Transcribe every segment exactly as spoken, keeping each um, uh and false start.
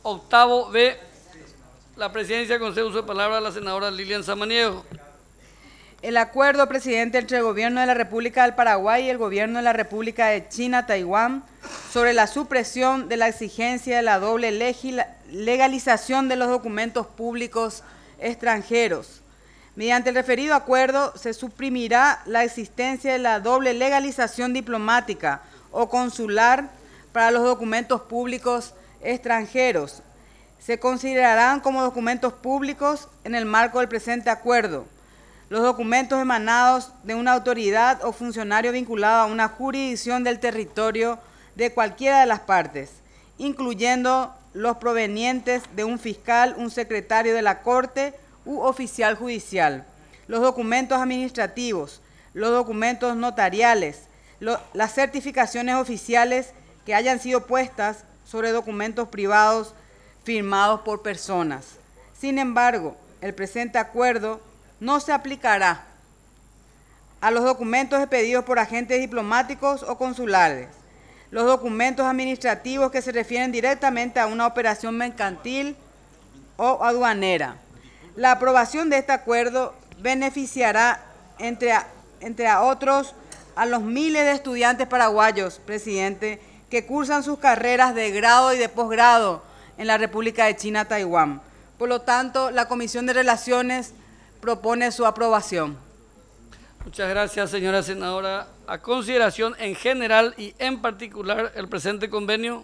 Octavo B. La presidencia concede uso de palabra a la senadora Lilian Samaniego. El acuerdo, presidente, entre el Gobierno de la República del Paraguay y el Gobierno de la República de China, Taiwán, sobre la supresión de la exigencia de la doble legalización de los documentos públicos extranjeros. Mediante el referido acuerdo se suprimirá la existencia de la doble legalización diplomática o consular para los documentos públicos extranjeros. Se considerarán como documentos públicos en el marco del presente acuerdo los documentos emanados de una autoridad o funcionario vinculado a una jurisdicción del territorio de cualquiera de las partes, incluyendo los provenientes de un fiscal, un secretario de la Corte u oficial judicial, los documentos administrativos, los documentos notariales, lo, las certificaciones oficiales que hayan sido puestas sobre documentos privados firmados por personas. Sin embargo, el presente acuerdo no se aplicará a los documentos expedidos por agentes diplomáticos o consulares, los documentos administrativos que se refieren directamente a una operación mercantil o aduanera. La aprobación de este acuerdo beneficiará, entre, entre a otros, a los miles de estudiantes paraguayos, presidente, que cursan sus carreras de grado y de posgrado en la República de China, Taiwán. Por lo tanto, la Comisión de Relaciones propone su aprobación. Muchas gracias, señora senadora. A consideración en general y en particular el presente convenio.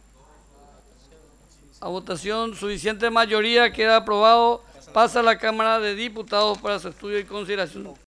A votación, suficiente mayoría, queda aprobado. Pasa a la Cámara de Diputados para su estudio y consideración.